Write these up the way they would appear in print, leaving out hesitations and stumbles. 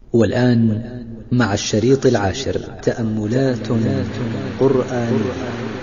والآن مع الشريط العاشر تأملات قرآنية.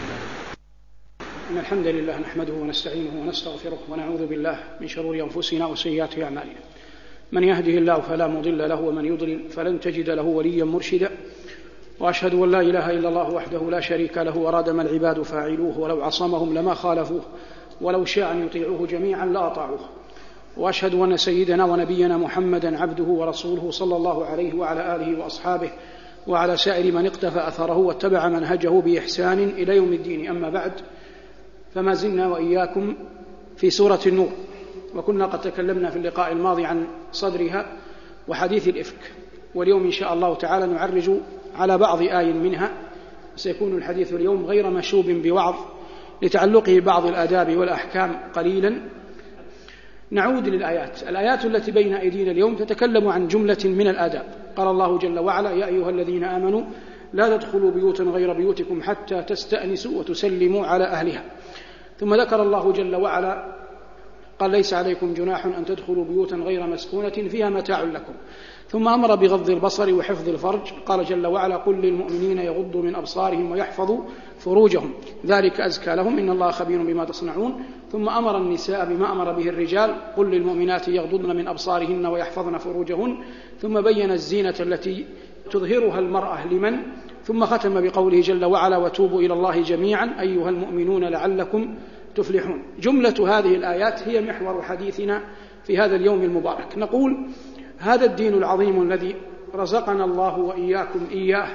إن الحمد لله نحمده ونستعينه ونستغفره ونعوذ بالله من شرور أنفسنا وسيئات أعمالنا. من يهده الله فلا مضل له ومن يضلل فلن تجد له وليا مرشدا. وأشهد أن لا إله إلا الله وحده لا شريك له وراد ما العباد فاعلوه ولو عصمهم لما خالفوه ولو شاء أن يطيعوه جميعا لأطاعوه. وأشهد أن سيدنا ونبينا محمدا عبده ورسوله صلى الله عليه وعلى آله وأصحابه وعلى سائر من اقتفى أثره واتبع منهجه بإحسان إلى يوم الدين. أما بعد، فما زلنا وإياكم في سورة النور، وكنا قد تكلمنا في اللقاء الماضي عن صدرها وحديث الإفك، واليوم إن شاء الله تعالى نعرج على بعض آي منها. سيكون الحديث اليوم غير مشوب بوعظ لتعلقه ببعض الآداب والأحكام قليلا. نعود للآيات. الآيات التي بين أيدينا اليوم تتكلم عن جملة من الآداب. قال الله جل وعلا: يا أيها الذين آمنوا لا تدخلوا بيوتا غير بيوتكم حتى تستأنسوا وتسلموا على أهلها. ثم ذكر الله جل وعلا قال: ليس عليكم جناح أن تدخلوا بيوتا غير مسكونة فيها متاع لكم. ثم أمر بغض البصر وحفظ الفرج. قال جل وعلا: قل للمؤمنين يغضوا من أبصارهم ويحفظوا فروجهم ذلك أزكى لهم إن الله خبير بما تصنعون. ثم أمر النساء بما أمر به الرجال: قل للمؤمنات يغضضن من أبصارهن ويحفظن فروجهن. ثم بين الزينة التي تظهرها المرأة لمن. ثم ختم بقوله جل وعلا: وتوبوا إلى الله جميعا أيها المؤمنون لعلكم تفلحون. جملة هذه الآيات هي محور حديثنا في هذا اليوم المبارك. نقول: هذا الدين العظيم الذي رزقنا الله وإياكم إياه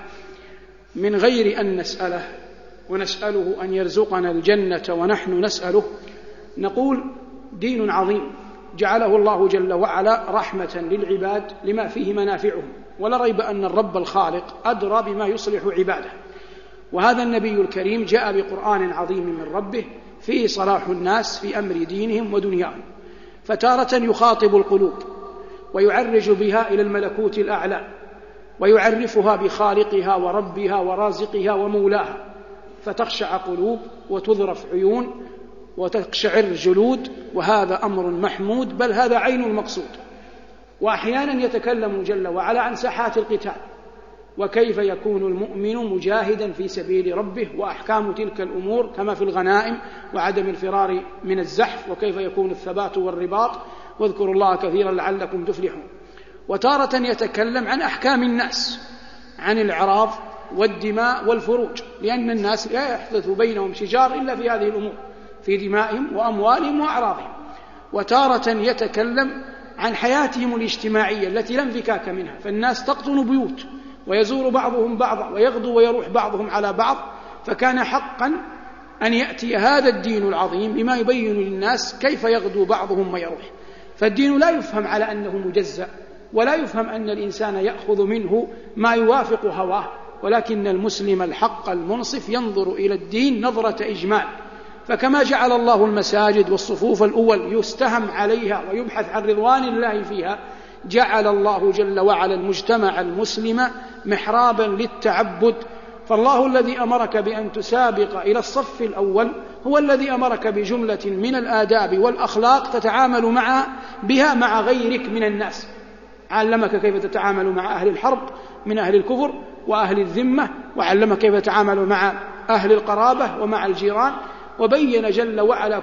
من غير أن نسأله، ونسأله أن يرزقنا الجنة ونحن نسأله، نقول دين عظيم جعله الله جل وعلا رحمة للعباد لما فيه منافعهم. ولا ريب أن الرب الخالق أدرى بما يصلح عباده، وهذا النبي الكريم جاء بقرآن عظيم من ربه فيه صلاح الناس في أمر دينهم ودنياهم. فتارة يخاطب القلوب ويعرج بها إلى الملكوت الأعلى ويعرفها بخالقها وربها ورازقها ومولاها، فتخشع قلوب وتذرف عيون وتقشعر جلود، وهذا أمر محمود، بل هذا عين المقصود. وأحيانا يتكلم جل وعلا عن ساحات القتال، وكيف يكون المؤمن مجاهدا في سبيل ربه، وأحكام تلك الأمور كما في الغنائم وعدم الفرار من الزحف، وكيف يكون الثبات والرباط، واذكروا الله كثيرا لعلكم تفلحون. وتارة يتكلم عن أحكام الناس، عن الأعراض والدماء والفروج، لأن الناس لا يحدث بينهم شجار إلا في هذه الأمور، في دمائهم وأموالهم وأعراضهم. وتارة يتكلم عن حياتهم الاجتماعية التي لا انفكاك منها، فالناس تقطن بيوت ويزور بعضهم بعضا ويغدو ويروح بعضهم على بعض، فكان حقا أن يأتي هذا الدين العظيم بما يبين للناس كيف يغدو بعضهم ويروح. فالدين لا يفهم على أنه مجزأ، ولا يفهم أن الإنسان يأخذ منه ما يوافق هواه، ولكن المسلم الحق المنصف ينظر إلى الدين نظرة إجمال. فكما جعل الله المساجد والصفوف الأول يستهم عليها ويبحث عن رضوان الله فيها، جعل الله جل وعلا المجتمع المسلم محرابا للتعبد. فالله الذي أمرك بأن تسابق إلى الصف الأول هو الذي أمرك بجملة من الآداب والأخلاق تتعامل بها مع غيرك من الناس. علمك كيف تتعامل مع أهل الحرب من أهل الكفر وأهل الذمة، وعلمك كيف تتعامل مع أهل القرابة ومع الجيران، وبين جل وعلا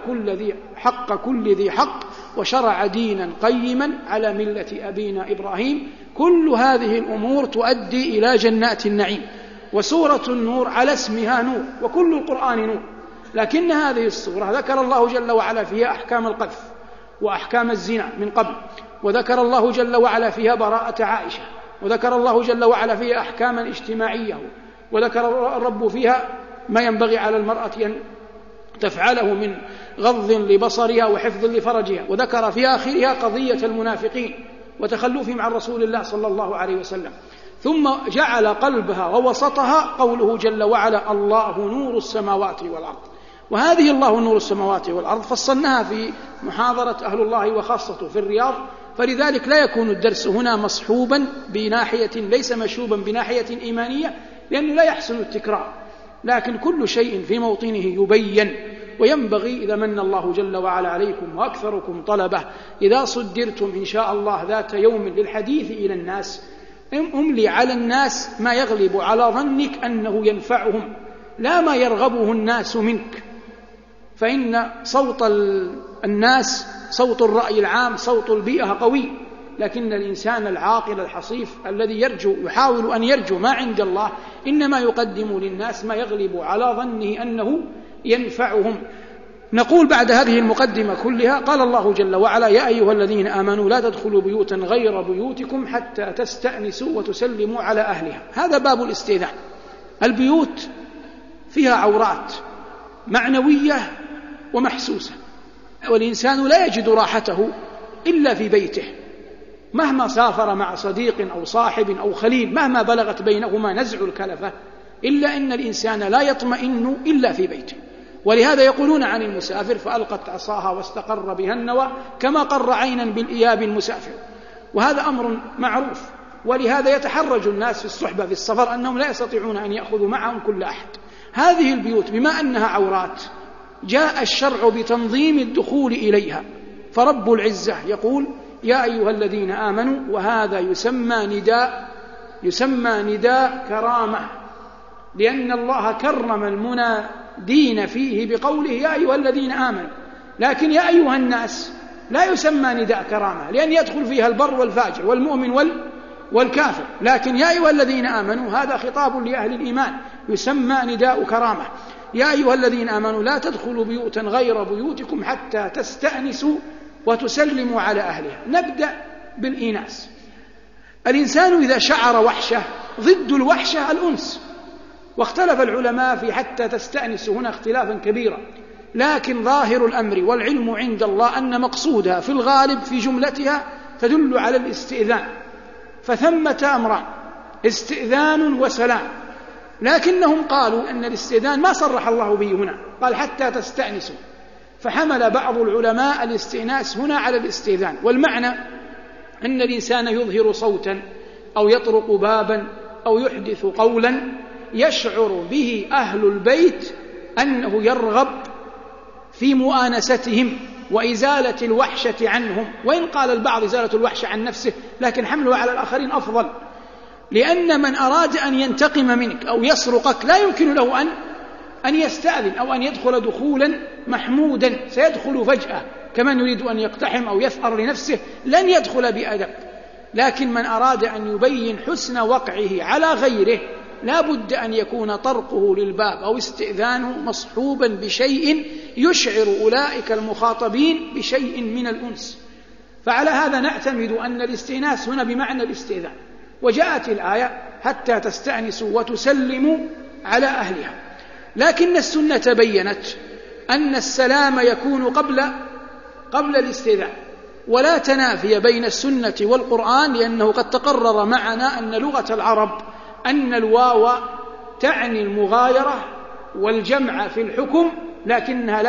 كل ذي حق، وشرع دينا قيما على ملة أبينا إبراهيم. كل هذه الأمور تؤدي إلى جنات النعيم. وسورة النور على اسمها نور، وكل القرآن نور، لكن هذه السورة ذكر الله جل وعلا فيها أحكام القذف وأحكام الزنا من قبل، وذكر الله جل وعلا فيها براءة عائشة، وذكر الله جل وعلا فيها أحكاما اجتماعية، وذكر الرب فيها ما ينبغي على المرأة أن تفعله من غض لبصرها وحفظ لفرجها، وذكر في آخرها قضية المنافقين وتخلفهم عن رسول الله صلى الله عليه وسلم. ثم جعل قلبها ووسطها قوله جل وعلا: الله نور السماوات والأرض. وهذه الله نور السماوات والأرض فصلناها في محاضرة أهل الله وخاصته في الرياض، فلذلك لا يكون الدرس هنا مصحوبا بناحية، ليس مشوبا بناحية إيمانية، لأنه لا يحسن التكرار، لكن كل شيء في موطنه يبين. وينبغي إذا من الله جل وعلا عليكم وأكثركم طلبة إذا صدرتم إن شاء الله ذات يوم للحديث إلى الناس املي على الناس ما يغلب على ظنك أنه ينفعهم، لا ما يرغبه الناس منك، فإن صوت الناس، صوت الرأي العام، صوت البيئة قوي، لكن الإنسان العاقل الحصيف الذي يحاول أن يرجو ما عند الله إنما يقدم للناس ما يغلب على ظنه أنه ينفعهم. نقول بعد هذه المقدمة كلها قال الله جل وعلا: يا أيها الذين آمنوا لا تدخلوا بيوتا غير بيوتكم حتى تستأنسوا وتسلموا على أهلها. هذا باب الاستئذان. البيوت فيها عورات معنوية ومحسوسة، والإنسان لا يجد راحته إلا في بيته، مهما سافر مع صديق أو صاحب أو خليل، مهما بلغت بينهما نزع الكلفة، إلا أن الإنسان لا يطمئن إلا في بيته. ولهذا يقولون عن المسافر: فألقت عصاها واستقر بها النوى كما قر عينا بالإياب المسافر. وهذا أمر معروف، ولهذا يتحرج الناس في الصحبة في السفر أنهم لا يستطيعون أن يأخذوا معهم كل أحد. هذه البيوت بما أنها عورات جاء الشرع بتنظيم الدخول إليها، فرب العزة يقول: يا أيها الذين آمنوا، وهذا يسمى نداء كرامة، لأن الله كرم المنادين فيه بقوله: يا أيها الذين آمنوا. لكن يا أيها الناس لا يسمى نداء كرامة، لأن يدخل فيها البر والفاجر والمؤمن والكافر. لكن يا أيها الذين آمنوا هذا خطاب لأهل الإيمان، يسمى نداء كرامة. يا أيها الذين آمنوا لا تدخلوا بيوتا غير بيوتكم حتى تستأنسوا وتسلموا على أهلها. نبدأ بالإيناس. الإنسان إذا شعر وحشة، ضد الوحشة الأنس، واختلف العلماء في حتى تستأنسوا هنا اختلافا كبيرا، لكن ظاهر الأمر والعلم عند الله أن مقصودها في الغالب في جملتها تدل على الاستئذان. فثمة أمران: استئذان وسلام. لكنهم قالوا أن الاستئذان ما صرح الله به هنا، قال حتى تستأنسوا، فحمل بعض العلماء الاستئناس هنا على الاستئذان. والمعنى أن الإنسان يظهر صوتا أو يطرق بابا أو يحدث قولا يشعر به أهل البيت أنه يرغب في مؤانستهم وإزالة الوحشة عنهم. وإن قال البعض إزالة الوحشة عن نفسه، لكن حمله على الآخرين أفضل، لأن من أراد أن ينتقم منك أو يسرقك لا يمكن له أن يستأذن أو أن يدخل دخولا محمودا، سيدخل فجأة كمن يريد أن يقتحم أو يثأر لنفسه، لن يدخل بأدب. لكن من أراد أن يبين حسن وقعه على غيره لا بد أن يكون طرقه للباب أو استئذانه مصحوبا بشيء يشعر أولئك المخاطبين بشيء من الأنس. فعلى هذا نعتمد أن الاستئناس هنا بمعنى الاستئذان. وجاءت الآية حتى تستأنسوا وتسلموا على أهلها. لكن السنة بيّنت أن السلام يكون قبل الاستئذان، ولا تنافي بين السنة والقرآن، لأنه قد تقرر معنا أن لغة العرب أن الواو تعني المغايرة والجمع في الحكم، لكنها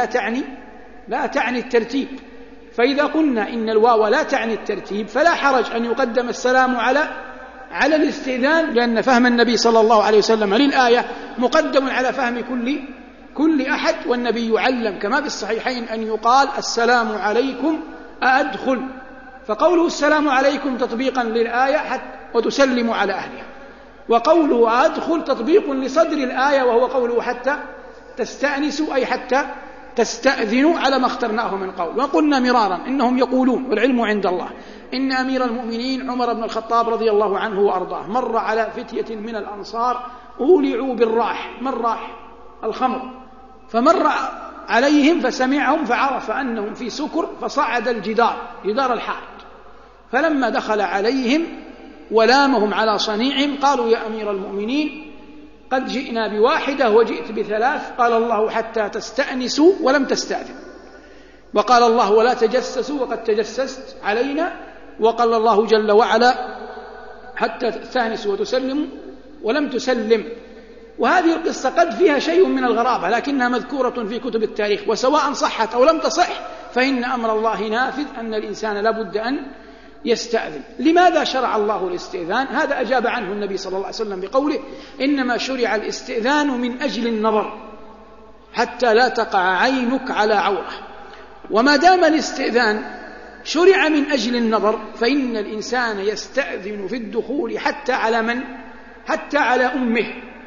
لا تعني الترتيب. فإذا قلنا إن الواو لا تعني الترتيب فلا حرج أن يقدم السلام على الاستئذان، لأن فهم النبي صلى الله عليه وسلم للآية مقدم على فهم كل أحد. والنبي يعلم كما بالصحيحين أن يقال: السلام عليكم أأدخل، فقوله السلام عليكم تطبيقا للآية وتسلم على أهلها، وقوله أدخل تطبيق لصدر الآية وهو قوله حتى تستأنسوا، أي حتى تستأذنوا على ما اخترناه من قول. وقلنا مرارا إنهم يقولون والعلم عند الله إن أمير المؤمنين عمر بن الخطاب رضي الله عنه وأرضاه مر على فتية من الأنصار أولعوا بالراح. من راح؟ الخمر. فمر عليهم فسمعهم فعرف أنهم في سكر، فصعد جدار الحائط. فلما دخل عليهم ولامهم على صنيعهم قالوا: يا أمير المؤمنين قد جئنا بواحدة وجئت بثلاث. قال الله: حتى تستأنسوا ولم تستأذن. وقال الله: ولا تجسسوا وقد تجسست علينا. وقال الله جل وعلا: حتى تستأنسوا وتسلموا ولم تسلم. وهذه القصة قد فيها شيء من الغرابة، لكنها مذكورة في كتب التاريخ، وسواء صحت أو لم تصح فإن أمر الله نافذ، أن الإنسان لابد أن يستأذن. لماذا شرع الله الاستئذان؟ هذا أجاب عنه النبي صلى الله عليه وسلم بقوله: إنما شرع الاستئذان من أجل النظر حتى لا تقع عينك على عورة. وما دام الاستئذان شرع من أجل النظر، فإن الإنسان يستأذن في الدخول حتى على من؟ حتى على أمه،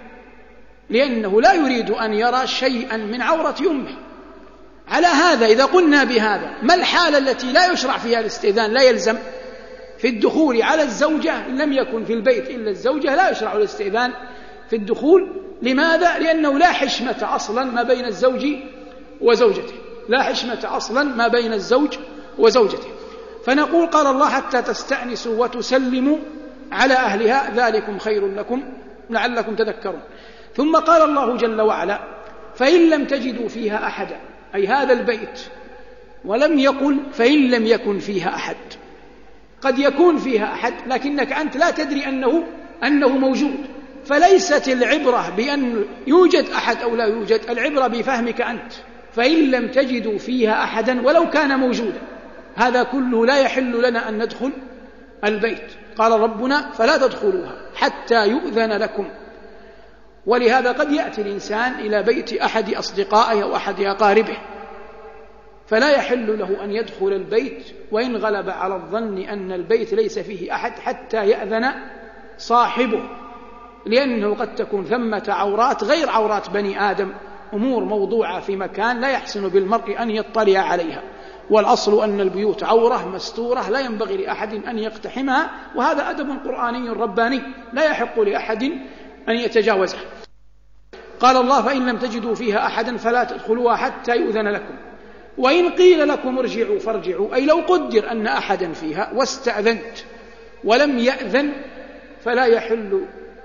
لأنه لا يريد أن يرى شيئا من عورة أمه. على هذا إذا قلنا بهذا، ما الحالة التي لا يشرع فيها الاستئذان؟ لا يلزم في الدخول على الزوجة، إن لم يكن في البيت إلا الزوجة لا يشرع الاستئذان في الدخول. لماذا؟ لأنه لا حشمة أصلا ما بين الزوج وزوجته، لا حشمة أصلا ما بين الزوج وزوجته. فنقول قال الله حتى تستأنسوا وتسلموا على أهلها ذلكم خير لكم لعلكم تذكرون. ثم قال الله جل وعلا فإن لم تجدوا فيها أحدا، أي هذا البيت، ولم يقل فإن لم يكن فيها أحد. قد يكون فيها أحد لكنك أنت لا تدري أنه موجود، فليست العبرة بأن يوجد أحد أو لا يوجد، العبرة بفهمك أنت. فإن لم تجدوا فيها أحدا ولو كان موجودا، هذا كله لا يحل لنا أن ندخل البيت. قال ربنا فلا تدخلوها حتى يؤذن لكم. ولهذا قد يأتي الإنسان إلى بيت أحد أصدقائه أو أحد أقاربه، فلا يحل له أن يدخل البيت وإن غلب على الظن أن البيت ليس فيه أحد حتى يأذن صاحبه، لأنه قد تكون ثمة عورات غير عورات بني آدم، أمور موضوعة في مكان لا يحسن بالمرء أن يطلع عليها. والأصل أن البيوت عورة مستورة لا ينبغي لأحد أن يقتحمها، وهذا أدب قرآني رباني لا يحق لأحد أن يتجاوزه. قال الله فإن لم تجدوا فيها أحدا فلا تدخلوها حتى يؤذن لكم وإن قيل لكم ارجعوا فارجعوا، أي لو قدر أن أحدا فيها واستأذنت ولم يأذن فلا يحل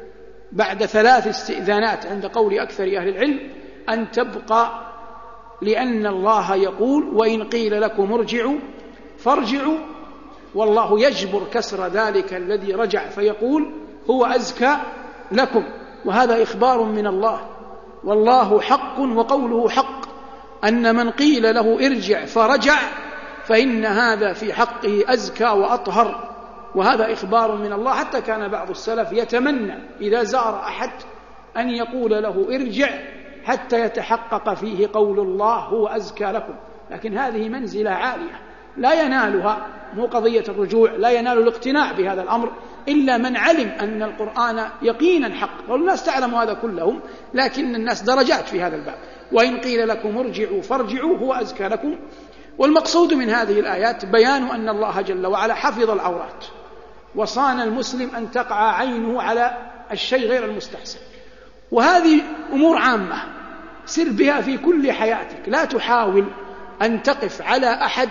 بعد 3 استئذانات عند قول أكثر أهل العلم أن تبقى، لأن الله يقول وإن قيل لكم ارجعوا فارجعوا، والله يجبر كسر ذلك الذي رجع فيقول هو أزكى لكم، وهذا إخبار من الله، والله حق وقوله حق، أن من قيل له ارجع فرجع فإن هذا في حقه أزكى وأطهر، وهذا إخبار من الله. حتى كان بعض السلف يتمنى إذا زار أحد أن يقول له ارجع حتى يتحقق فيه قول الله هو أزكى لكم، لكن هذه منزلة عالية لا ينالها، مو قضية الرجوع، لا ينال الاقتناع بهذا الأمر إلا من علم أن القرآن يقينا حق، والناس تعلم هذا كلهم، لكن الناس درجات في هذا الباب. وإن قيل لكم ارجعوا فارجعوا هو أزكى لكم. والمقصود من هذه الآيات بيان أن الله جل وعلا حفظ العورات وصان المسلم أن تقع عينه على الشيء غير المستحسن، وهذه أمور عامة سر بها في كل حياتك. لا تحاول أن تقف على أحد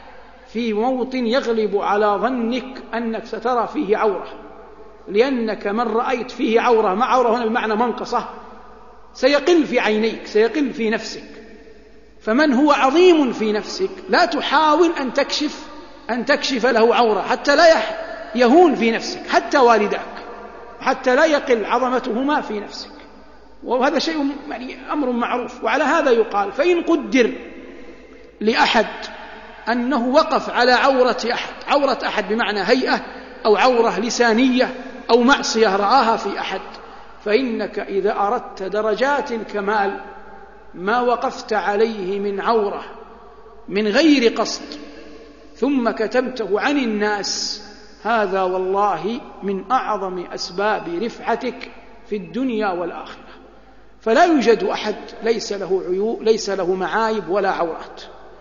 في موطن يغلب على ظنك أنك سترى فيه عورة، لأنك من رأيت فيه عورة، مع عورة هنا بمعنى منقصة، سيقل في عينيك، سيقل في نفسك. فمن هو عظيم في نفسك لا تحاول أن تكشف له عورة حتى لا يهون في نفسك، حتى والداك، حتى لا يقل عظمتهما في نفسك، وهذا شيء أمر معروف. وعلى هذا يقال فإن قدر لأحد أنه وقف على عورة أحد بمعنى هيئة أو عورة لسانية أو معصية رآها في أحد، فإنك إذا أردت درجات الكمال ما وقفت عليه من عورة من غير قصد ثم كتمته عن الناس، هذا والله من أعظم أسباب رفعتك في الدنيا والآخرة. فلا يوجد أحد ليس له عيوب، ليس له معايب ولا عورات.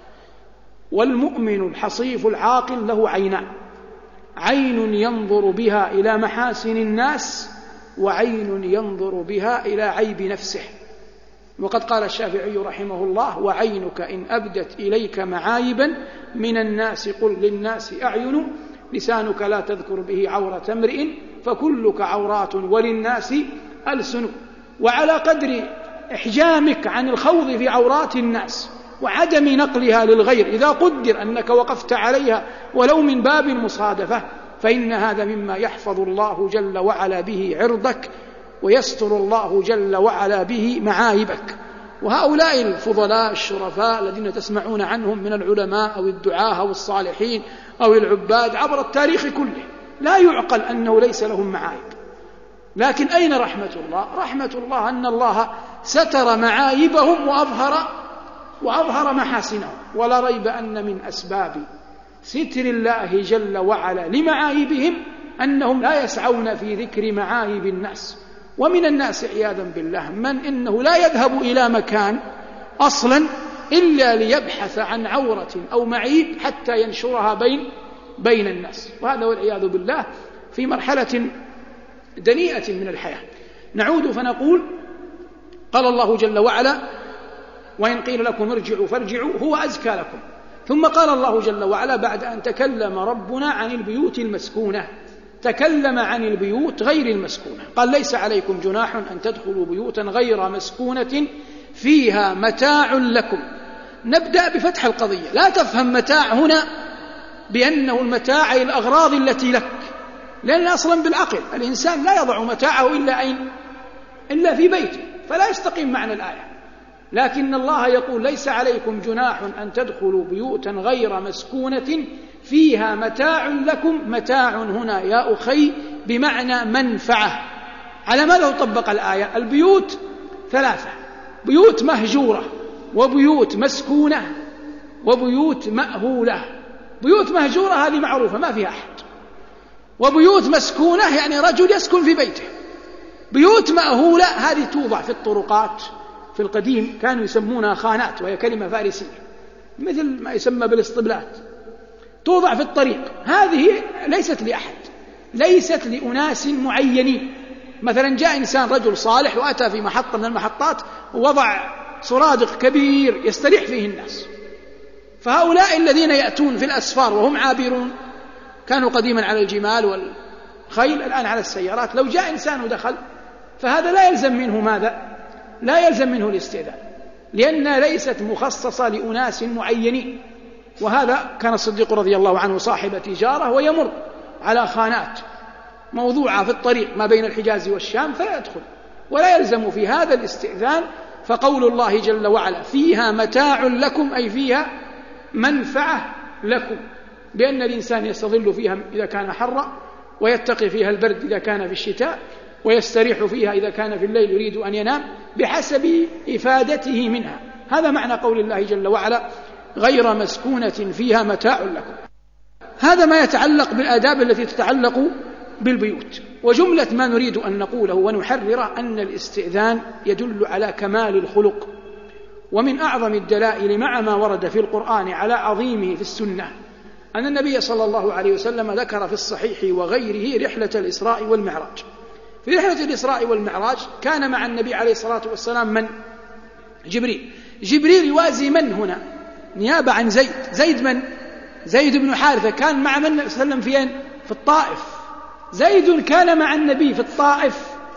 والمؤمن الحصيف العاقل له عينان، عين ينظر بها إلى محاسن الناس، وعين ينظر بها إلى عيب نفسه. وقد قال الشافعي رحمه الله وعينك إن أبدت إليك معايبا من الناس قل للناس أعين، لسانك لا تذكر به عورة امرئ فكلك عورات وللناس ألسن. وعلى قدر إحجامك عن الخوض في عورات الناس وعدم نقلها للغير، إذا قدر أنك وقفت عليها ولو من باب المصادفة، فإن هذا مما يحفظ الله جل وعلا به عرضك، ويستر الله جل وعلا به معايبك. وهؤلاء الفضلاء الشرفاء الذين تسمعون عنهم من العلماء أو الدعاة أو الصالحين أو العباد عبر التاريخ كله، لا يعقل أنه ليس لهم معايب. لكن أين رحمة الله؟ رحمة الله أن الله ستر معايبهم وأظهر محاسنهم. ولا ريب أن من أسباب ستر الله جل وعلا لمعايبهم أنهم لا يسعون في ذكر معايب الناس. ومن الناس عياذا بالله من إنه لا يذهب إلى مكان أصلا إلا ليبحث عن عورة أو معيب حتى ينشرها بين الناس، وهذا والعياذ بالله في مرحلة دنيئة من الحياة. نعود فنقول قال الله جل وعلا: وإن قيل لكم ارجعوا فارجعوا هو أزكى لكم. ثم قال الله جل وعلا بعد أن تكلم ربنا عن البيوت المسكونة، تكلم عن البيوت غير المسكونة، قال: ليس عليكم جناح أن تدخلوا بيوتا غير مسكونة فيها متاع لكم. نبدأ بفتح القضية. لا تفهم متاع هنا بأنه المتاع الأغراض التي لك، لأن أصلا بالعقل الإنسان لا يضع متاعه إلا أين؟ إلا في بيته، فلا يستقيم معنى الآية. لكن الله يقول: ليس عليكم جناح أن تدخلوا بيوتا غير مسكونة فيها متاع لكم. متاع هنا يا أخي بمعنى منفعة. على ماذا تطبق الآية؟ البيوت ثلاثة: بيوت مهجورة، وبيوت مسكونة، وبيوت مأهولة. بيوت مهجورة هذه معروفة ما فيها أحد، وبيوت مسكونة يعني رجل يسكن في بيته. بيوت مأهولة هذه توضع في الطرقات. في القديم كانوا يسمونها خانات، وهي كلمة فارسية مثل ما يسمى بالاصطبلات، توضع في الطريق. هذه ليست لأحد، ليست لأناس معينين. مثلا جاء إنسان رجل صالح وأتى في محطة من المحطات ووضع سرادق كبير يستريح فيه الناس، فهؤلاء الذين يأتون في الأسفار وهم عابرون، كانوا قديما على الجمال والخيل، الآن على السيارات، لو جاء إنسان ودخل فهذا لا يلزم منه ماذا؟ لا يلزم منه الاستئذان، لأنها ليست مخصصة لأناس معينين. وهذا كان الصديق رضي الله عنه صاحب تجارة ويمر على خانات موضوعة في الطريق ما بين الحجاز والشام فلا يدخل، ولا يلزم في هذا الاستئذان. فقول الله جل وعلا: فيها متاع لكم، أي فيها منفعة لكم، بأن الإنسان يستظل فيها إذا كان حرا، ويتقي فيها البرد إذا كان في الشتاء، ويستريح فيها إذا كان في الليل يريد أن ينام بحسب إفادته منها. هذا معنى قول الله جل وعلا: غير مسكونة فيها متاع لكم. هذا ما يتعلق بالآداب التي تتعلق بالبيوت. وجملة ما نريد أن نقوله ونحرره أن الاستئذان يدل على كمال الخلق. ومن أعظم الدلائل مع ما ورد في القرآن على عظيمه في السنة أن النبي صلى الله عليه وسلم ذكر في الصحيح وغيره رحلة الإسراء والمعراج. في رحلة الإسراء والمعراج كان مع النبي عليه الصلاة والسلام من؟ جبريل يوازي من هنا؟ نيابة عن زيد من؟ زيد بن حارثة كان مع من صلى الله عليه وسلم فين؟ في الطائف. زيد كان مع النبي في الطائف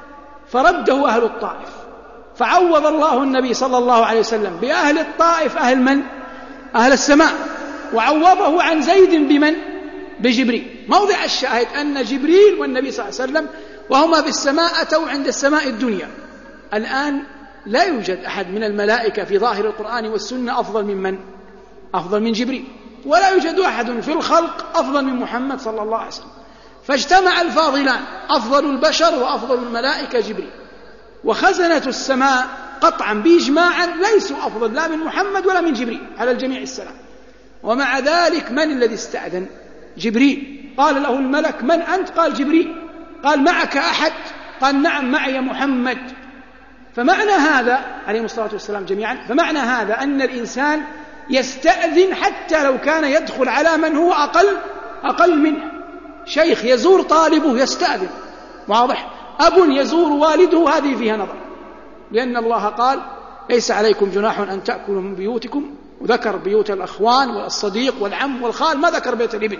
فرده أهل الطائف، فعوض الله النبي صلى الله عليه وسلم بأهل الطائف أهل من؟ أهل السماء، وعوضه عن زيد بمن؟ بجبريل. موضع الشاهد أن جبريل والنبي صلى الله عليه وسلم وهما في السماء أتوا عند السماء الدنيا. الآن لا يوجد أحد من الملائكة في ظاهر القرآن والسنة أفضل من من؟ أفضل من جبريل، ولا يوجد أحد في الخلق أفضل من محمد صلى الله عليه وسلم. فاجتمع الفاضلان، أفضل البشر وأفضل الملائكة جبريل، وخزنة السماء قطعا بإجماعا ليسوا أفضل لا من محمد ولا من جبريل على الجميع السلام. ومع ذلك من الذي استأذن؟ جبريل. قال له الملك: من أنت؟ قال: جبريل. قال: معك أحد؟ قال: نعم معي محمد. فمعنى هذا عليه الصلاة والسلام جميعا، فمعنى هذا أن الإنسان يستأذن حتى لو كان يدخل على من هو أقل منه. شيخ يزور طالبه يستأذن، واضح؟ أب يزور والده هذه فيها نظر، لأن الله قال: ليس عليكم جناح أن تأكلوا من بيوتكم، وذكر بيوت الأخوان والصديق والعم والخال، ما ذكر بيت الابن،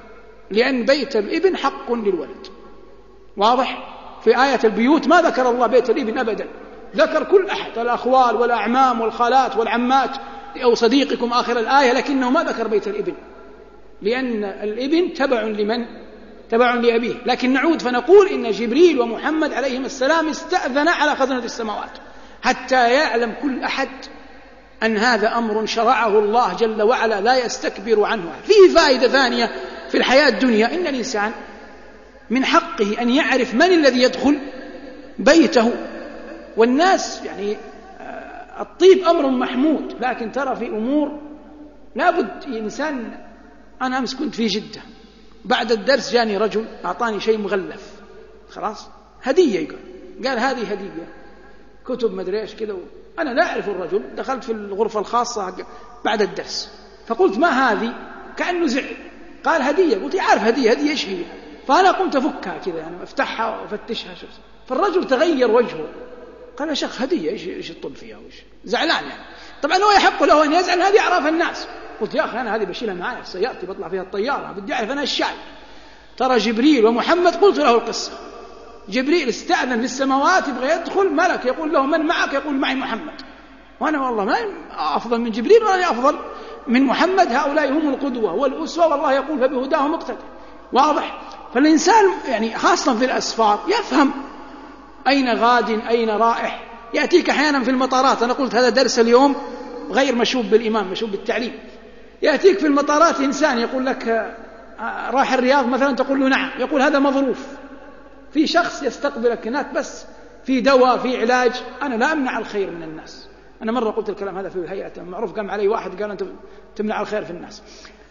لأن بيت الابن حق للولد، واضح؟ في آية البيوت ما ذكر الله بيت الابن أبدا، ذكر كل أحد، الأخوال والأعمام والخالات والعمات أو صديقكم آخر الآية، لكنه ما ذكر بيت الابن، لأن الابن تبع لمن؟ تبع لأبيه. لكن نعود فنقول إن جبريل ومحمد عليهم السلام استأذن على خزنة السماوات حتى يعلم كل أحد أن هذا أمر شرعه الله جل وعلا لا يستكبر عنه. فيه فائدة ثانية في الحياة الدنيا، إن الإنسان من حقه أن يعرف من الذي يدخل بيته. والناس يعني الطيب أمر محمود، لكن ترى في أمور لابد إنسان أنا أمس كنت في جدة، بعد الدرس جاني رجل أعطاني شيء مغلف، خلاص هدية، قال هذه هدية كتب مدري إيش كذا. أنا لا أعرف الرجل، دخلت في الغرفة الخاصة بعد الدرس فقلت ما هذه؟ كأنه زعل، قال هدية. قلت عارف هدية إيش هي؟ فأنا قمت أفكها كذا يعني أفتحها وأفتشها، فالرجل تغير وجهه، قال يا شيخ هدية إيش الطب فيها وإيش؟ زعلان يعني. طبعا هو يحق له أن يزعل، هذه أعراف الناس. قلت يا أخي أنا هذه بشيلها معايا في سيارتي بطلع فيها الطيارة، بدي أعرف أنا الشاي. ترى جبريل ومحمد، قلت له القصة، جبريل استأذن للسماوات يبغى يدخل، ملك يقول له من معك؟ يقول معي محمد. وأنا والله ما أفضل من جبريل ولا أفضل من محمد، هؤلاء هم القدوة والأسوة، والله يقول فبهداهم اقتدى. واضح؟ فالإنسان يعني خاصة في الأسفار يفهم أين غاد أين رائح. يأتيك أحيانا في المطارات، أنا قلت هذا درس اليوم غير مشوب بالإمام، مشوب بالتعليم. يأتيك في المطارات إنسان يقول لك راح الرياض مثلا، تقول له نعم، يقول هذا مظروف، في شخص يستقبلك هناك بس في دواء في علاج. أنا لا أمنع الخير من الناس، أنا مرة قلت الكلام هذا في هيئة معروف، قام علي واحد قال أنت تمنع الخير في الناس،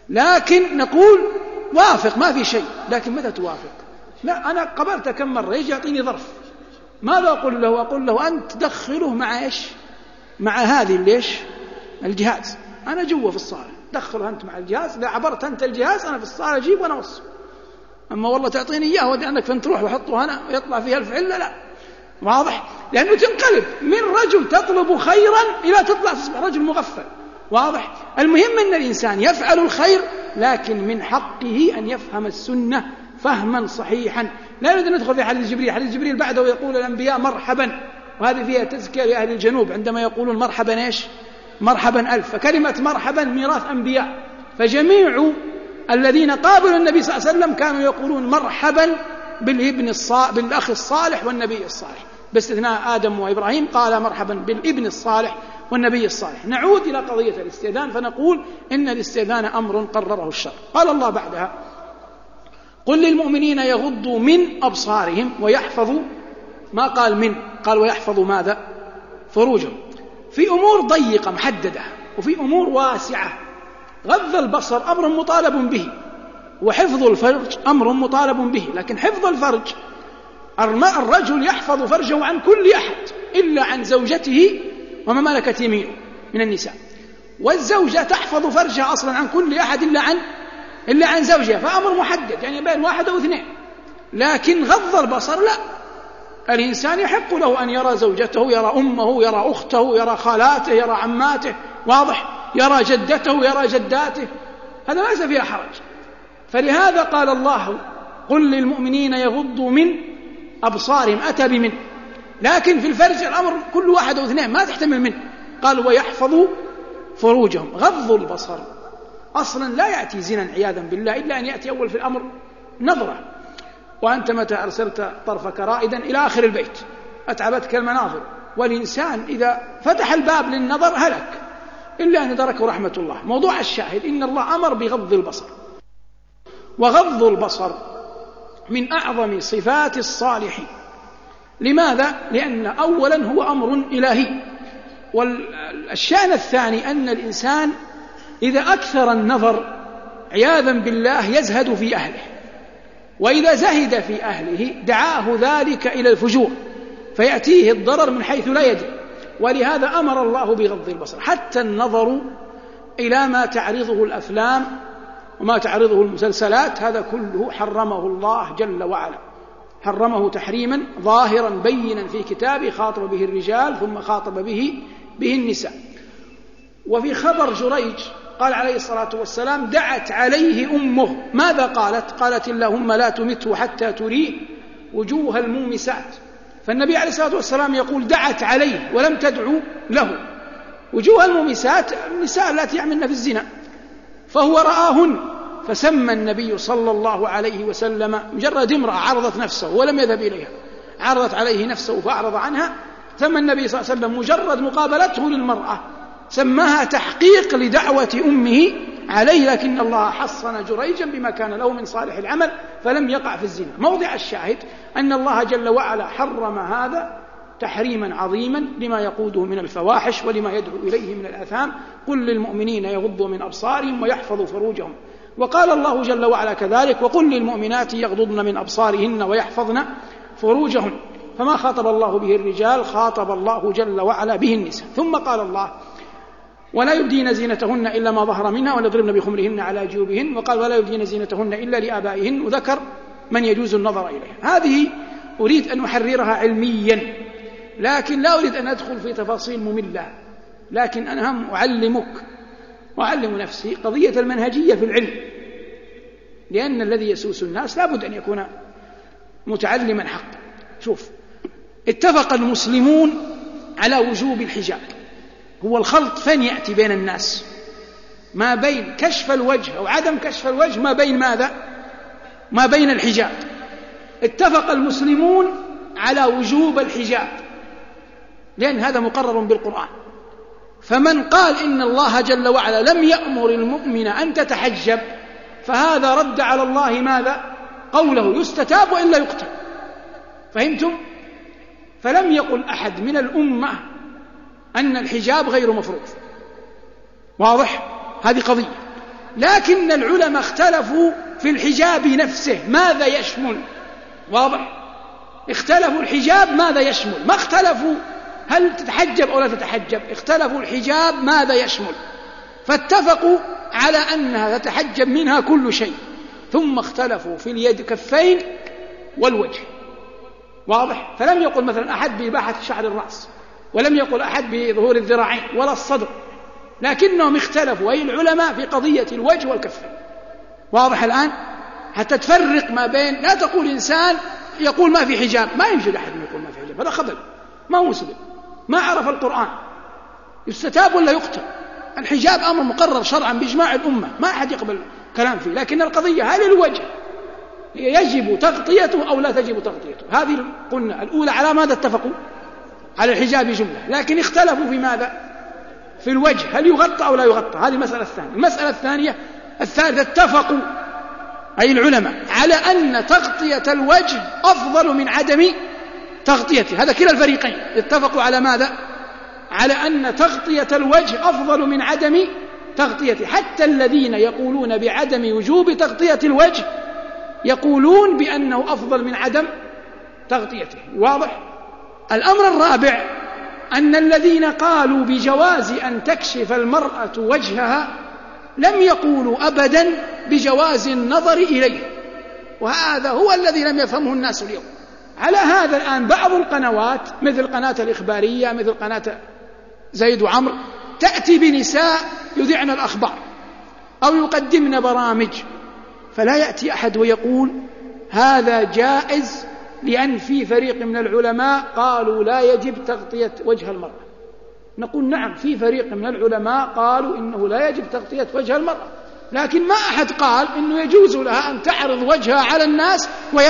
لكن نقول وافق ما في شيء، لكن متى توافق؟ لا، أنا قبلت كم مرة يجي يعطيني ظرف، ماذا أقول له؟ أقول له أنت تدخله مع إيش؟ مع هذه ليش؟ الجهاز، أنا جوا في الصالة، دخله أنت مع الجهاز، لا عبرت أنت الجهاز أنا في الصالة أجيب وأنا أوصل. أما والله تعطيني إياه ودي عندك فأنت تروح وحطه هنا ويطلع فيها الفعل، لا. واضح؟ لأنه تنقلب من رجل تطلب خيرا إلى تطلع تصبح رجل مغفل. واضح؟ المهم أن الإنسان يفعل الخير، لكن من حقه أن يفهم السنة فهما صحيحا. لا نريد أن ندخل في حديث جبريل، حديث جبريل بعده يقول الأنبياء مرحبا، وهذه فيها تزكية لأهل الجنوب عندما يقولون مرحبا إيش؟ مرحبا ألف. فكلمة مرحبا ميراث أنبياء، فجميع الذين قابلوا النبي صلى الله عليه وسلم كانوا يقولون مرحبا بالأخ الصالح والنبي الصالح، باستثناء آدم وإبراهيم قال مرحبا بالابن الصالح والنبي الصالح. نعود إلى قضية الاستئذان، فنقول إن الاستئذان أمر قرره الشرع. قال الله بعدها قل للمؤمنين يغضوا من أبصارهم ويحفظوا، ما قال من، قال ويحفظوا ماذا؟ فروجهم، في أمور ضيقة محددة وفي أمور واسعة. غض البصر أمر مطالب به، وحفظ الفرج أمر مطالب به، لكن حفظ الفرج الرجل يحفظ فرجه عن كل أحد إلا عن زوجته وما ملكت يمينه من النساء، والزوجة تحفظ فرجها أصلا عن كل أحد إلا عن زوجها، فأمر محدد يعني بين واحد أو اثنين. لكن غض البصر لا، الإنسان يحق له أن يرى زوجته، يرى أمه، يرى أخته، يرى خالاته، يرى عماته، واضح، يرى جدته، يرى جداته، هذا ليس فيها حرج. فلهذا قال الله قل للمؤمنين يغضوا من أبصارهم، أتى بمن، لكن في الفرج الأمر كل واحد أو اثنين ما تحتمل منه، قال ويحفظوا فروجهم. غض البصر أصلا لا يأتي زنا عياذا بالله إلا أن يأتي أول في الأمر نظرة، وأنت متى أرسلت طرفك رائدا إلى آخر البيت أتعبتك المناظر، والإنسان إذا فتح الباب للنظر هلك إلا أن دركه رحمة الله. موضوع الشاهد إن الله أمر بغض البصر، وغض البصر من أعظم صفات الصالحين. لماذا؟ لأن أولا هو أمر إلهي، والشأن الثاني أن الإنسان إذا أكثر النظر عياذا بالله يزهد في أهله، وإذا زهد في أهله دعاه ذلك إلى الفجور فيأتيه الضرر من حيث لا يدري. ولهذا أمر الله بغض البصر، حتى النظر إلى ما تعرضه الأفلام وما تعرضه المسلسلات هذا كله حرمه الله جل وعلا، حرمه تحريما ظاهرا بينا في كتابه، خاطب به الرجال ثم خاطب به النساء. وفي خبر جريج قال عليه الصلاة والسلام دعت عليه أمه، ماذا قالت؟ قالت اللهم لا تمته حتى تريه وجوه المومسات. فالنبي عليه الصلاة والسلام يقول دعت عليه ولم تدعو له. وجوه المومسات النساء التي يعملن في الزنا، فهو رآهن، فسمى النبي صلى الله عليه وسلم مجرد امرأة عرضت نفسه ولم يذهب إليها، عرضت عليه نفسه فأعرض عنها، سمى النبي صلى الله عليه وسلم مجرد مقابلته للمرأة سماها تحقيق لدعوة أمه عليه، لكن الله حصن جريجا بما كان له من صالح العمل فلم يقع في الزنا. موضع الشاهد أن الله جل وعلا حرم هذا تحريما عظيما لما يقوده من الفواحش ولما يدعو إليه من الآثام. قل للمؤمنين يغضوا من أبصارهم ويحفظوا فروجهم. وقال الله جل وعلا كذلك: وقل للمؤمنات يغضضن من أبصارهن ويحفظن فروجهن. فما خاطب الله به الرجال خاطب الله جل وعلا به النساء. ثم قال الله: ولا يبدين زينتهن إلا ما ظهر منها وليضربن بخمرهن على جيوبهن. وقال: ولا يبدين زينتهن إلا لآبائهن، وذكر من يجوز النظر إليها. هذه أريد أن أحررها علميا، لكن لا أريد أن أدخل في تفاصيل مملة، لكن أنا هم أعلم نفسي قضية المنهجية في العلم، لأن الذي يسوس الناس لا بد أن يكون متعلما حقا. شوف، اتفق المسلمون على وجوب الحجاب. هو الخلط فين يأتي بين الناس؟ ما بين كشف الوجه أو عدم كشف الوجه، ما بين ماذا؟ ما بين الحجاب. اتفق المسلمون على وجوب الحجاب، لأن هذا مقرر بالقرآن. فمن قال إن الله جل وعلا لم يأمر المؤمن أن تتحجب، فهذا رد على الله ماذا؟ قوله: يستتاب وإلا يقتل. فهمتم؟ فلم يقل أحد من الأمة أن الحجاب غير مفروض. واضح؟ هذه قضية. لكن العلماء اختلفوا في الحجاب نفسه ماذا يشمل. واضح؟ اختلفوا الحجاب ماذا يشمل، ما اختلفوا هل تتحجب أو لا تتحجب، اختلفوا الحجاب ماذا يشمل. فاتفقوا على أنها تتحجب منها كل شيء، ثم اختلفوا في اليد كفين والوجه. واضح؟ فلم يقل مثلا أحد بإباحة شعر الرأس، ولم يقل أحد بظهور الذراعين ولا الصدر، لكنهم اختلفوا أي العلماء في قضية الوجه والكفين. واضح الآن؟ حتى تفرق ما بين، لا تقول إنسان يقول ما في حجاب، ما يوجد أحد يقول ما في حجاب، هذا خبل، ما هو مسلم، ما عرف القرآن. يستتاب ولا يقتل. الحجاب أمر مقرر شرعا بإجماع الأمة، ما أحد يقبل كلام فيه. لكن القضية هل الوجه يجب تغطيته أو لا تجب تغطيته؟ هذه قلنا الأولى على ماذا اتفقوا؟ على الحجاب جملة، لكن اختلفوا في ماذا؟ في الوجه، هل يغطى أو لا يغطى؟ هذه المسألة الثانية. المسألة الثانية الثالثة، اتفقوا أي العلماء على أن تغطية الوجه أفضل من عدم تغطيته. هذا كلا الفريقين اتفقوا على ماذا؟ على أن تغطية الوجه أفضل من عدم تغطيته. حتى الذين يقولون بعدم وجوب تغطية الوجه يقولون بأنه أفضل من عدم تغطيته. واضح؟ الأمر الرابع أن الذين قالوا بجواز أن تكشف المرأة وجهها لم يقولوا أبدا بجواز النظر إليه، وهذا هو الذي لم يفهمه الناس اليوم. على هذا الآن بعض القنوات مثل قناة الإخبارية، مثل قناة زيد وعمر، تأتي بنساء يذيعن الأخبار أو يقدمن برامج، فلا يأتي أحد ويقول هذا جائز لأن في فريق من العلماء قالوا لا يجب تغطية وجه المرأة. نقول نعم، في فريق من العلماء قالوا إنه لا يجب تغطية وجه المرأة، لكن ما أحد قال إنه يجوز لها أن تعرض وجهها على الناس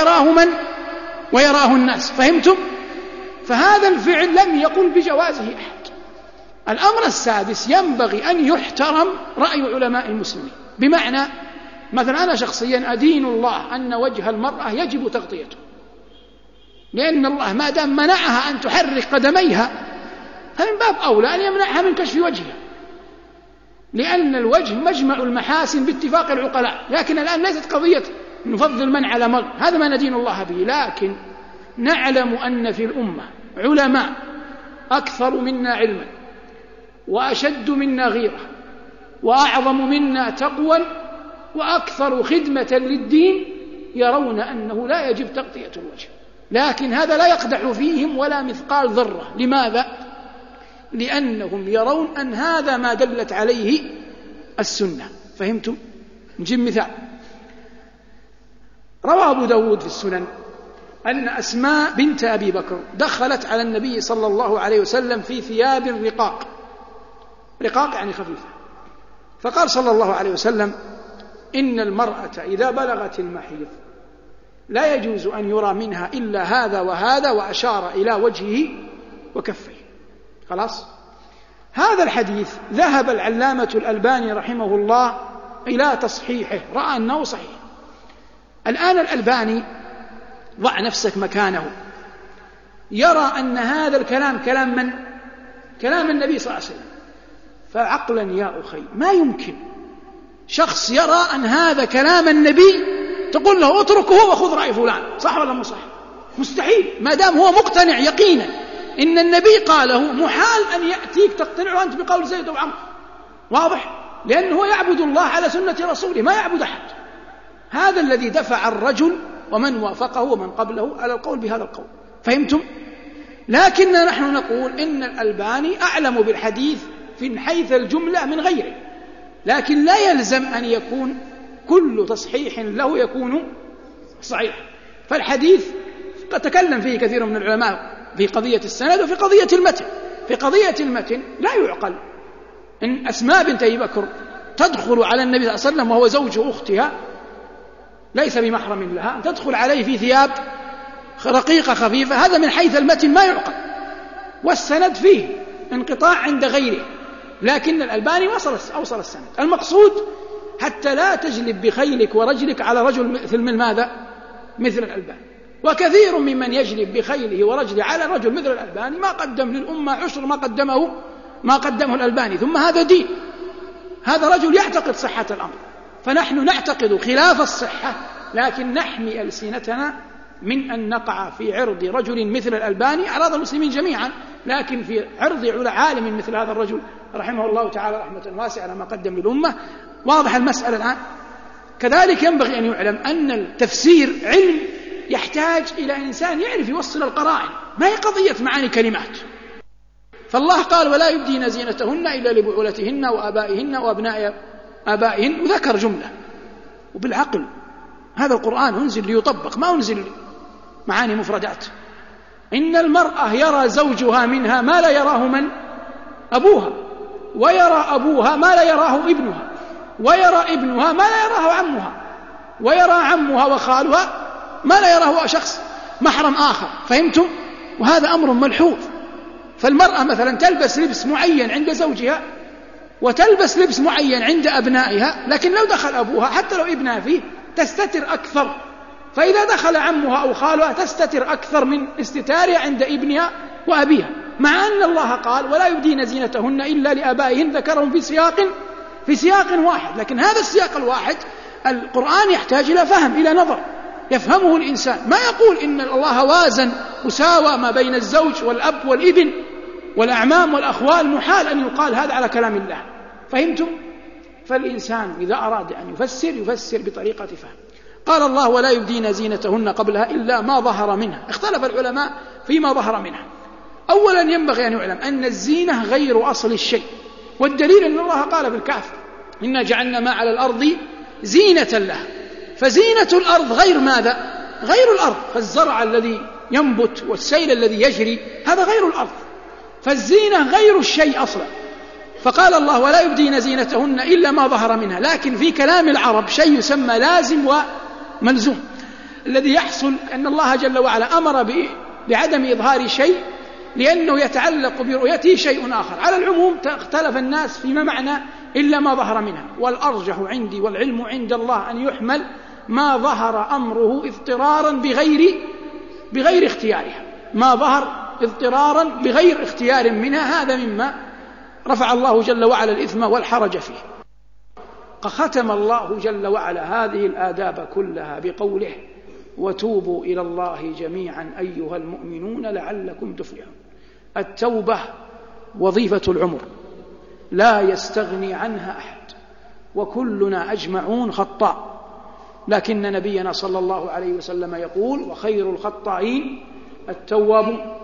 ويراه الناس. فهمتم؟ فهذا الفعل لم يقل بجوازه أحد. الأمر السادس، ينبغي أن يحترم رأي علماء المسلمين، بمعنى مثلا أنا شخصيا أدين الله أن وجه المرأة يجب تغطيته، لأن الله ما دام منعها أن تحرك قدميها فمن باب أولى أن يمنعها من كشف وجهها، لأن الوجه مجمع المحاسن باتفاق العقلاء. لكن الآن ليست قضية نفضل من على من، هذا ما ندين الله به، لكن نعلم أن في الأمة علماء أكثر منا علما وأشد منا غيرة وأعظم منا تقوى وأكثر خدمة للدين، يرون أنه لا يجب تغطية الوجه، لكن هذا لا يقدح فيهم ولا مثقال ذرة. لماذا؟ لأنهم يرون أن هذا ما دلت عليه السنة. فهمتم؟ نجيب مثال. روى أبو داود في السنن أن أسماء بنت أبي بكر دخلت على النبي صلى الله عليه وسلم في ثياب رقاق يعني خفيفة، فقال صلى الله عليه وسلم إن المرأة إذا بلغت المحيض لا يجوز أن يرى منها إلا هذا وهذا، وأشار إلى وجهه وكفيه. خلاص؟ هذا الحديث ذهب العلامة الألباني رحمه الله إلى تصحيحه، رأى أنه صحيح. الآن الألباني ضع نفسك مكانه، يرى أن هذا الكلام كلام من؟ كلام النبي صلى الله عليه وسلم. فعقلا يا أخي ما يمكن شخص يرى أن هذا كلام النبي تقول له اتركه وخذ رأي فلان، صح ولا مو صح؟ مستحيل، ما دام هو مقتنع يقينا إن النبي قاله، محال أن يأتيك تقتنع وأنت بقول زيد أو عمرو، واضح؟ لأنه هو يعبد الله على سنة رسوله، ما يعبد أحد. هذا الذي دفع الرجل ومن وافقه ومن قبله على القول بهذا القول، فهمتم؟ لكننا نحن نقول إن الألباني أعلم بالحديث في حيث الجملة من غيره، لكن لا يلزم أن يكون كل تصحيح له يكون صحيح. فالحديث قد تكلم فيه كثير من العلماء في قضية السند وفي قضية المتن. في قضية المتن لا يعقل إن أسماء بنت أبي بكر تدخل على النبي صلى الله عليه وسلم وهو زوج أختها ليس بمحرم لها، تدخل عليه في ثياب رقيقة خفيفة، هذا من حيث المتن ما يعقل، والسند فيه انقطاع عند غيره، لكن الألباني أوصل السند. المقصود حتى لا تجلب بخيلك ورجلك على رجل مثل من ماذا؟ مثل الألباني. وكثير ممن يجلب بخيله ورجله على رجل مثل الألباني ما قدم للأمة عشر ما قدمه الألباني. ثم هذا دين، هذا رجل يعتقد صحة الأمر، فنحن نعتقد خلاف الصحة، لكن نحمي ألسنتنا من أن نقع في عرض رجل مثل الألباني، أعراض المسلمين جميعا، لكن في عرض عالم مثل هذا الرجل رحمه الله تعالى رحمة واسعة على ما قدم للأمة. واضح المسألة الآن؟ كذلك ينبغي أن يعلم أن التفسير علم يحتاج إلى إنسان يعرف يوصل القرائن، ما هي قضية معاني كلمات. فالله قال ولا يبدين زينتهن إلا لبعولتهن وآبائهن وأبناء آبائهن، وذكر جملة. وبالعقل هذا القرآن أنزل ليطبق، ما أنزل معاني مفردات. إن المرأة يرى زوجها منها ما لا يراه من أبوها، ويرى أبوها ما لا يراه ابنها، ويرى ابنها ما لا يراه عمها، ويرى عمها وخالها ما لا يراه شخص محرم آخر، فهمتم؟ وهذا أمر ملحوظ. فالمرأة مثلا تلبس لبس معين عند زوجها وتلبس لبس معين عند أبنائها، لكن لو دخل أبوها حتى لو ابنها فيه تستتر أكثر، فإذا دخل عمها أو خالها تستتر أكثر من استتارها عند ابنها وأبيها، مع أن الله قال ولا يبدين زينتهن إلا لآبائهن، ذكرهم في سياق واحد. لكن هذا السياق الواحد القرآن يحتاج إلى فهم، إلى نظر يفهمه الإنسان. ما يقول إن الله وازن وساوى ما بين الزوج والأب والابن والأعمام والأخوال، محال أن يقال هذا على كلام الله، فهمتم؟ فالإنسان إذا أراد أن يفسر بطريقة فهم. قال الله ولا يبدين زينتهن قبلها إلا ما ظهر منها. اختلف العلماء فيما ظهر منها. أولا ينبغي أن يعلم أن الزينة غير أصل الشيء، والدليل أن الله قال في الكهف إنا جعلنا ما على الأرض زينة لها. فزينة الأرض غير ماذا؟ غير الأرض. فالزرع الذي ينبت والسيل الذي يجري هذا غير الأرض، فالزينة غير الشيء أصلا. فقال الله ولا يبدين زينتهن إلا ما ظهر منها. لكن في كلام العرب شيء يسمى لازم وملزوم، الذي يحصل أن الله جل وعلا أمر بعدم إظهار شيء لأنه يتعلق برؤيته شيء آخر. على العموم اختلف الناس فيما معنى إلا ما ظهر منها، والأرجح عندي والعلم عند الله أن يحمل ما ظهر أمره اضطرارا بغير اختيارها، ما ظهر اضطرارا بغير اختيار منها، هذا مما رفع الله جل وعلا الإثم والحرج فيه. ختم الله جل وعلا هذه الآداب كلها بقوله وتوبوا إلى الله جميعا أيها المؤمنون لعلكم تفلحون. التوبة وظيفة العمر لا يستغني عنها أحد، وكلنا أجمعون خطاء، لكن نبينا صلى الله عليه وسلم يقول وخير الخطائين التوابون.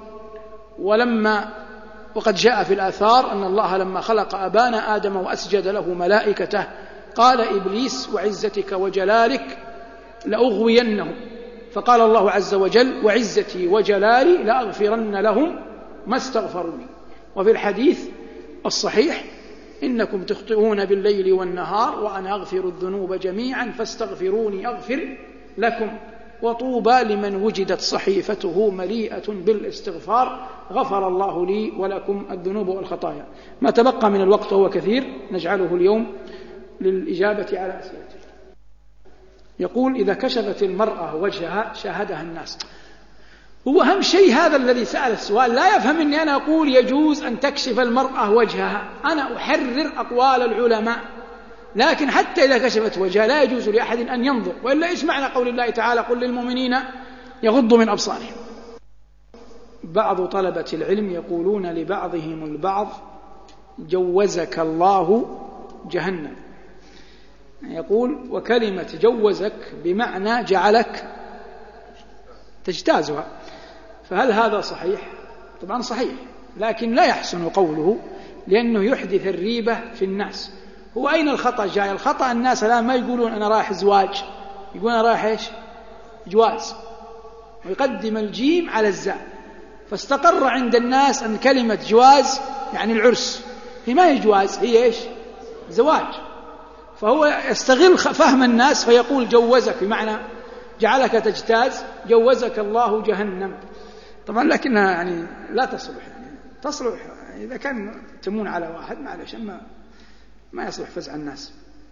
وقد جاء في الآثار أن الله لما خلق أبانا آدم وأسجد له ملائكته قال إبليس وعزتك وجلالك لأغوينهم، فقال الله عز وجل وعزتي وجلالي لأغفرن لهم ما استغفروني. وفي الحديث الصحيح إنكم تخطئون بالليل والنهار وأنا أغفر الذنوب جميعا فاستغفروني أغفر لكم. وطوبى لمن وجدت صحيفته مليئة بالاستغفار غفر الله لي ولكم الذنوب والخطايا. ما تبقى من الوقت هو كثير، نجعله اليوم للإجابة على أسئلته. يقول إذا كشفت المرأة وجهها شاهدها الناس. هو أهم شيء هذا الذي سأل السؤال لا يفهم أني أنا أقول يجوز أن تكشف المرأة وجهها، أنا أحرر أقوال العلماء، لكن حتى إذا كشفت وجهها لا يجوز لأحد أن ينظر. وإلا إيش معنى قول الله تعالى قل للمؤمنين يغضوا من أبصارهم؟ بعض طلبة العلم يقولون لبعضهم البعض جوزك الله جهنم، يقول وكلمة جوزك بمعنى جعلك تجتازها، فهل هذا صحيح؟ طبعا صحيح، لكن لا يحسن قوله لأنه يحدث الريبة في الناس. هو أين الخطأ جاي؟ الخطأ الناس الآن ما يقولون أنا رايح زواج، يقولون أنا رايح إيش؟ جواز، ويقدم الجيم على الزاء، فاستقر عند الناس أن كلمة جواز يعني العرس، هي ما هي جواز، هي إيش؟ زواج. فهو يستغل فهم الناس فيقول جوزك بمعنى جعلك تجتاز، جوزك الله جهنم. طبعا لكنها يعني لا تصلح، يعني تصلح إذا كان تمون على واحد معلش، أما ما يصلح فزع الناس.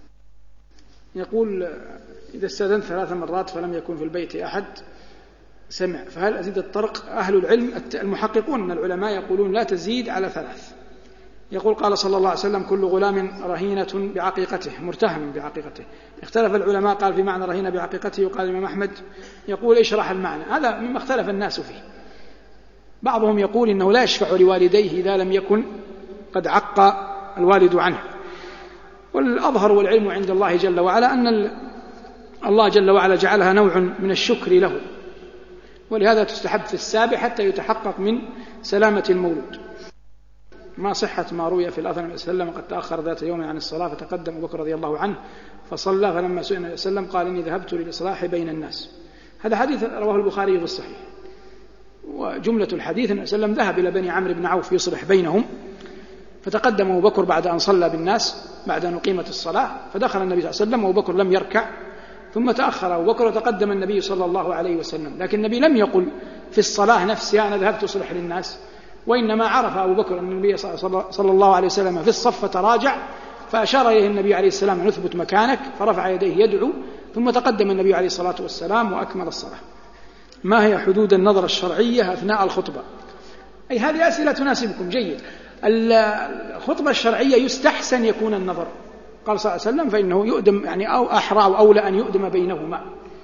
يقول إذا استأذنت 3 مرات فلم يكن في البيت أحد سمع، فهل أزيد الطرق؟ أهل العلم المحققون من العلماء يقولون لا تزيد على 3. يقول قال صلى الله عليه وسلم كل غلام رهينة بعقيقته، مرتهن بعقيقته. اختلف العلماء قال في معنى رهينة بعقيقته، وقال الإمام أحمد يقول اشرح المعنى، هذا مما اختلف الناس فيه. بعضهم يقول إنه لا يشفع لوالديه إذا لم يكن قد عق الوالد عنه، والأظهر والعلم عند الله جل وعلا أن الله جل وعلا جعلها نوع من الشكر له، ولهذا تستحب في السابع حتى يتحقق من سلامة المولود. ما صحة ما روي في الأثر النبي صلى الله عليه وسلم قد تأخر ذات يوم عن الصلاة فتقدم أبو بكر رضي الله عنه فصلى، فلما سئل النبي صلى الله عليه وسلم قال إني ذهبت للإصلاح بين الناس. هذا حديث رواه البخاري في الصحيح، وجملة الحديث النبي صلى الله عليه وسلم ذهب إلى بني عمرو بن عوف يصلح بينهم، فتقدم أبو بكر بعد أن صلى بالناس بعد أن أقيمت الصلاة، فدخل النبي صلى الله عليه وسلم وأبو بكر لم يركع، ثم تأخر أبو بكر وتقدم النبي صلى الله عليه وسلم، لكن النبي لم يقل في الصلاة نفسها أنا ذهبت أصلح للناس، وإنما عرف أبو بكر أن النبي صلى الله عليه وسلم في الصف فتراجع، فأشار إليه النبي عليه السلام أن يثبت مكانك، فرفع يديه يدعو، ثم تقدم النبي عليه الصلاة والسلام وأكمل الصلاة. ما هي حدود النظر الشرعية أثناء الخطبة؟ أي هذه أسئلة تناسبكم جيد. الخطبة الشرعية يستحسن يكون النظر، قال صلى الله عليه وسلم فإنه يؤدم يعني أو أحرى أو أولى أن يؤدم بينهما.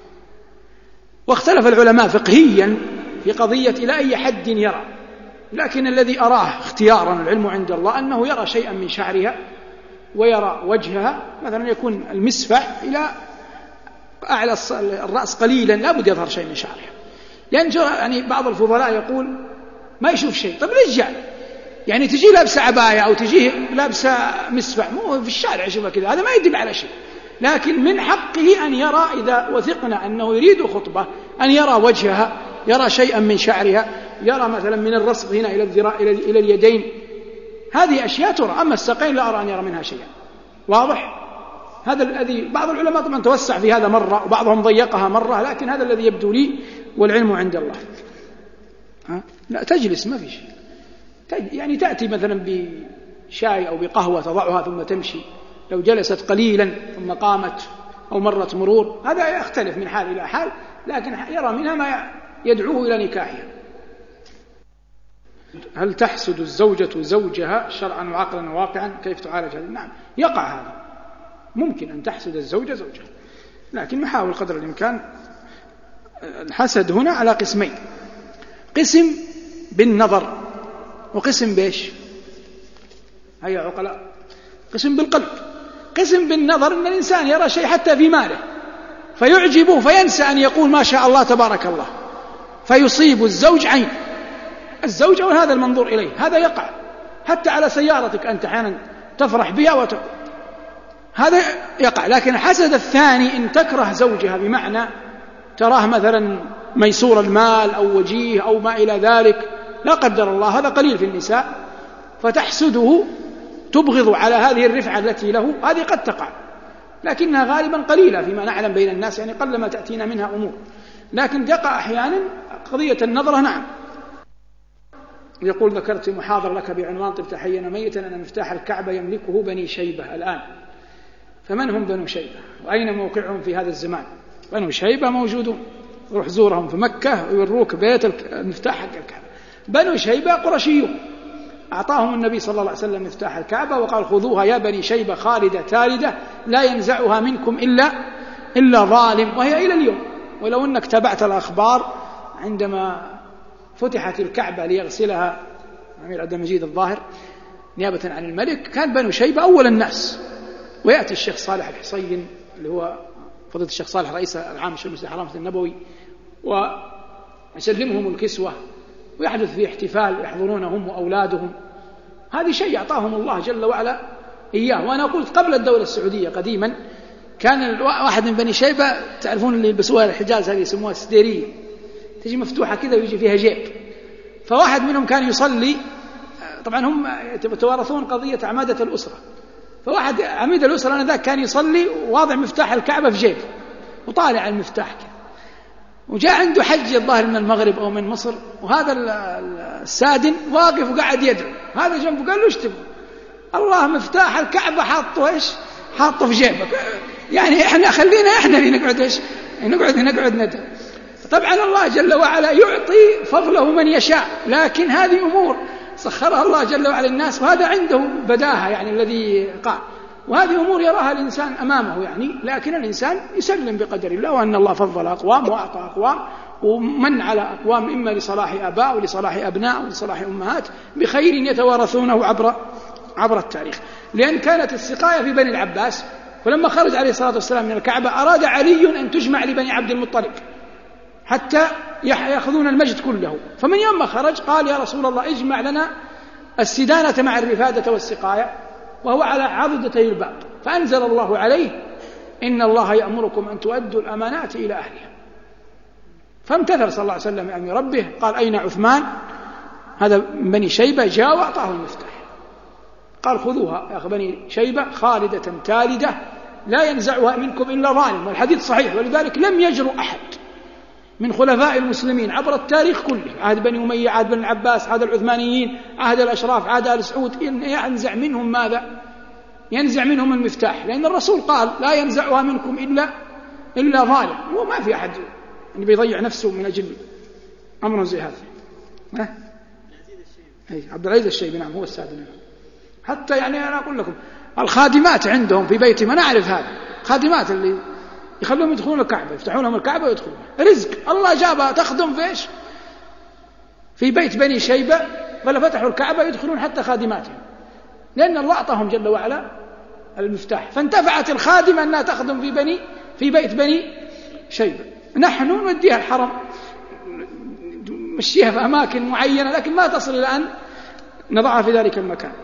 واختلف العلماء فقهيا في قضية إلى أي حد يرى، لكن الذي أراه اختيارا العلم عند الله أنه يرى شيئا من شعرها ويرى وجهها، مثلا يكون المسفع إلى أعلى الرأس قليلا، لا بد يظهر شيء من شعرها، لأن يعني بعض الفضلاء يقول ما يشوف شيء. طب ليش جاء؟ يعني تجي لابسة عباية أو تجي لابسة مسفع، مو في الشارع يشوفها كذا، هذا ما يدل على شيء، لكن من حقه أن يرى إذا وثقنا أنه يريد خطبة أن يرى وجهها، يرى شيئا من شعرها، يرى مثلا من الرسغ هنا إلى الذراع إلى اليدين، هذه أشياء ترى. أما الساقين لا أرى أن يرى منها شيئا. واضح؟ هذا الذي بعض العلماء طبعا توسع في هذا مرة وبعضهم ضيقها مرة، لكن هذا الذي يبدو لي والعلم عند الله. لا تجلس ما في شيء، يعني تأتي مثلا بشاي أو بقهوة تضعها ثم تمشي، لو جلست قليلا ثم قامت أو مرت مرور هذا يختلف من حال إلى حال، لكن يرى منها ما يدعوه إلى نكاحها. هل تحسد الزوجة زوجها شرعا وعقلا وواقعا؟ كيف تعالج هذا؟ نعم يقع هذا، ممكن أن تحسد الزوجة زوجها، لكن نحاول قدر الإمكان. الحسد هنا على قسمين، قسم بالنظر وقسم بإيش؟ هيا عقلاء، قسم بالقلب. قسم بالنظر أن الإنسان يرى شيء حتى في ماله فيعجبه فينسى أن يقول ما شاء الله تبارك الله، فيصيب الزوج عين الزوج أو هذا المنظور إليه، هذا يقع حتى على سيارتك أنت أحيانا تفرح بها هذا يقع. لكن حسد الثاني إن تكره زوجها بمعنى تراه مثلا ميسور المال أو وجيه أو ما إلى ذلك، لا قدر الله، هذا قليل في النساء، فتحسده تبغض على هذه الرفعة التي له، هذه قد تقع لكنها غالبا قليلة فيما نعلم بين الناس، يعني قلما تأتينا منها أمور، لكن تقع أحيانا قضية النظرة. نعم. يقول ذكرت محاضر لك بعنوان طب تحين ميتا أن مفتاح الكعبة يملكه بني شيبة الآن، فمن هم بنو شيبة وأين موقعهم في هذا الزمان؟ بنو شيبة موجودون، روح زورهم في مكة ويوروك بيت المفتاح حق الكعبة. بنو شيبة قرشيون، أعطاهم النبي صلى الله عليه وسلم مفتاح الكعبة وقال خذوها يا بني شيبة خالدة تالدة لا ينزعها منكم إلا ظالم، وهي إلى اليوم. ولو أنك تابعت الأخبار عندما فتحت الكعبة ليغسلها أمير عبد المجيد الظاهر نيابة عن الملك، كان بنو شيبة أول الناس، ويأتي الشيخ صالح الحصين اللي هو فضيلة الشيخ صالح رئيس العام الشؤون الحرام النبوي ويسلمهم الكسوة ويحدث في احتفال يحضرونهم وأولادهم. هذه شيء أعطاهم الله جل وعلا إياه. وأنا قلت قبل الدولة السعودية قديما كان واحد من بني شيبة، تعرفون اللي يلبسوها الحجاز هذه يسموها سديرية، تجي مفتوحة كذا ويجي فيها جيب. فواحد منهم كان يصلي، طبعا هم يتوارثون قضية عمادة الأسرة، فواحد عميد الأسرة أنا ذاك كان يصلي وواضع مفتاح الكعبة في جيبه وطالع المفتاح كذا، وجاء عنده حج الظاهر من المغرب أو من مصر، وهذا السادن واقف وقاعد يدعو، هذا جنبه قال له ايش تبغى؟ الله مفتاح الكعبة حاطه ايش؟ حاطه في جيبك، يعني احنا خلينا احنا اللي نقعد ايش؟ نقعد ندعو. طبعا الله جل وعلا يعطي فضله من يشاء، لكن هذه أمور سخرها الله جل وعلا الناس، وهذا عنده بداهة يعني الذي قال، وهذه أمور يراها الإنسان أمامه يعني، لكن الإنسان يسلم بقدر الله، وأن الله فضل أقوام وأعطى أقوام ومن على أقوام، إما لصلاح آباء ولصلاح أبناء ولصلاح أمهات بخير يتوارثونه عبر التاريخ. لأن كانت السقاية في بني العباس، فلما خرج عليه الصلاة والسلام من الكعبة أراد علي أن تجمع لبني عبد المطلب حتى يأخذون المجد كله، فمن يوم ما خرج قال يا رسول الله اجمع لنا السدانة مع الرفادة والسقاية، وهو على عضدتي الباب، فأنزل الله عليه إن الله يأمركم أن تؤدوا الأمانات إلى أهلها، فامتثل صلى الله عليه وسلم أمر ربه. قال أين عثمان؟ هذا من بني شيبة، جاء وأعطاه المفتاح، قال خذوها يا بني شيبة خالدة تالدة لا ينزعها منكم إلا ظالم. والحديث صحيح، ولذلك لم يجرؤ أحد من خلفاء المسلمين عبر التاريخ كله، عهد بني أمية، عهد بن العباس، عهد العثمانيين، عهد الأشراف، عهد آل سعود، ينزع منهم ماذا؟ ينزع منهم المفتاح، لأن الرسول قال لا ينزعها منكم إلا ظالم. وما في أحد يعني بيضيع نفسه من أجل أمر زي هذا. عبد العزيز الشيبي نعم هو السادن. حتى يعني أنا أقول لكم الخادمات عندهم في بيتهم، أنا أعرف هذا، خادمات اللي يخلوهم يدخلون الكعبة، يفتحون لهم الكعبة ويدخلون، رزق الله جابها تخدم فيش في بيت بني شيبة، ولا فتحوا الكعبة يدخلون حتى خادماتهم، لأن الله أعطاهم جل وعلا المفتاح، فانتفعت الخادمة أنها تخدم في بيت بني شيبة. نحن نوديها الحرم مشيها في أماكن معينة، لكن ما تصل إلى أن نضعها في ذلك المكان.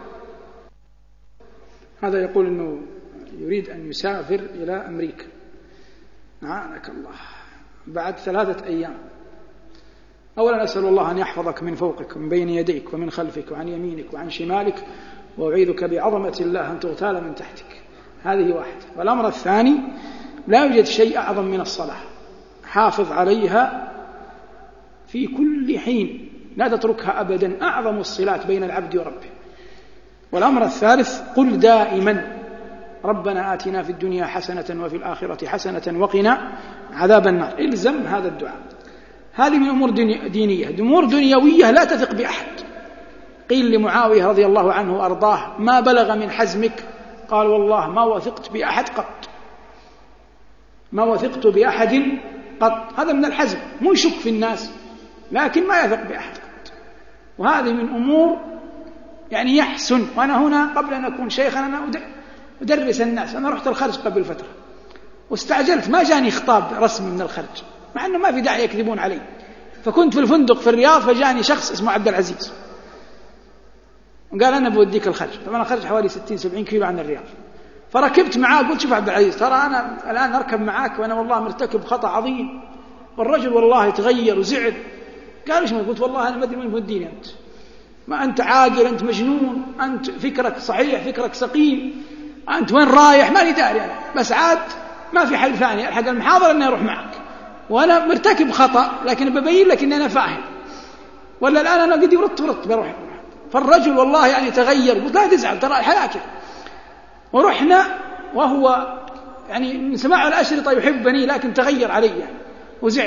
هذا يقول أنه يريد أن يسافر إلى أمريكا، نعانك الله، بعد 3 أيام. أولا أسأل الله أن يحفظك من فوقك ومن بين يديك ومن خلفك وعن يمينك وعن شمالك، وأعيذك بعظمة الله أن تغتال من تحتك. هذه واحدة. والأمر الثاني، لا يوجد شيء أعظم من الصلاة، حافظ عليها في كل حين، لا تتركها أبدا، أعظم الصلات بين العبد وربه. والأمر الثالث، قل دائما ربنا آتنا في الدنيا حسنة وفي الآخرة حسنة وقنا عذاب النار، إلزم هذا الدعاء. هذه من أمور دينية. أمور دنيوية لا تثق بأحد. قيل لمعاوية رضي الله عنه وأرضاه ما بلغ من حزمك؟ قال والله ما وثقت بأحد قط، ما وثقت بأحد قط. هذا من الحزم، مو يشك في الناس لكن ما يثق بأحد قط. وهذه من أمور يعني يحسن. وأنا هنا قبل أن أكون شيخا أنا أدرس الناس. أنا رحت الخرج قبل فترة واستعجلت، ما جاني خطاب رسمي من الخرج، مع أنه ما في داعي يكذبون علي. فكنت في الفندق في الرياض، فجاني شخص اسمه عبد العزيز وقال أنا بوديك الخرج. طبعا الخرج حوالي 60-70 كيلو عن الرياض. فركبت معاه، قلت شوف عبد العزيز، ترى أنا الآن أركب معاك وأنا والله مرتكب خطأ عظيم. والرجل والله تغير وزعل. قال إيش؟ قلت والله أنا ما أدري من موديني أنت، ما أنت عاقل، أنت مجنون، أنت فكرك صحيح، فكرك سقيم، أنت وين رايح؟ ما لي داري أنا، بس عاد ما في حل ثاني، الحق المحاضرة أني أروح معك، وأنا مرتكب خطأ لكن ببين لك أن أنا فاهم، ولا الآن أنا قد ورطت بروح. فالرجل والله يعني تغير. قلت لا تزعل، ترى الحياة كذا. ورحنا وهو يعني من سماع الأشرطة يحبني، لكن تغير علي يعني وزعل.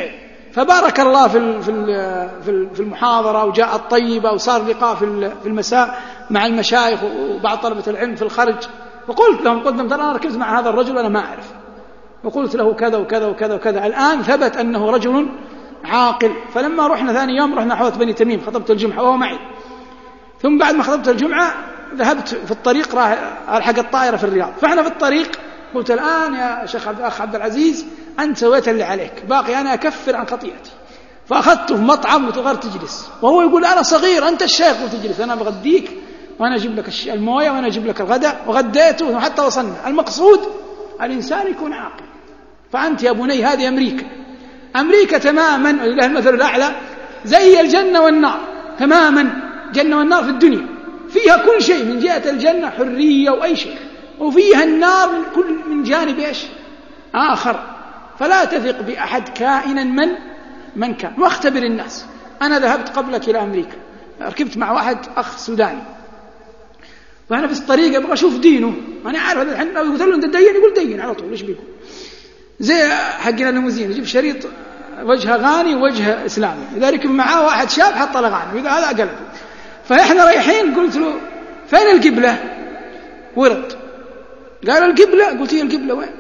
فبارك الله في المحاضرة، وجاء الطيبة، وصار لقاء في المساء مع المشايخ وبعض طلبة العلم في الخرج. وقلت لهم ترى أنا ركزت مع هذا الرجل وأنا ما أعرف، وقلت له كذا وكذا وكذا وكذا. الآن ثبت أنه رجل عاقل. فلما رحنا ثاني يوم رحنا حوض بني تميم، خطبت الجمعة وهو معي. ثم بعد ما خطبت الجمعة ذهبت في الطريق راح ألحق الطائرة في الرياض. فإحنا في الطريق قلت الآن يا شيخ الأخ عبد العزيز أنت سويت اللي عليك، باقي أنا أكفر عن خطيئتي. فأخذته في مطعم وتغير تجلس، وهو يقول أنا صغير أنت الشيخ وتجلس، أنا بغديك وأنا أجيب لك الموية وأنا أجيب لك الغداء. وغديته وحتى وصلنا. المقصود الإنسان يكون عاقل. فأنت يا بني هذه أمريكا تماما، ولله المثل الأعلى، زي الجنة والنار تماما. جنة والنار في الدنيا فيها كل شيء، من جهة الجنة حرية وأي شيء، وفيها النار من جانب إيش آخر. فلا تثق بأحد كائنا من كان، واختبر الناس. أنا ذهبت قبلك إلى أمريكا، ركبت مع واحد أخ سوداني، وأنا في الطريق أبغى أشوف دينه. أنا عارف هذا الحين لو قلت له أنت دين يقول دين على طول، ليش بيقول زي حقنا الليموزين يجيب شريط وجهه غاني ووجهه إسلامي، إذا ركب معاه واحد شاب حط له غاني وإذا هذا قلب. فإحنا رايحين قلت له فين القبلة؟ ورد قال القبلة. قلت هي القبلة وين؟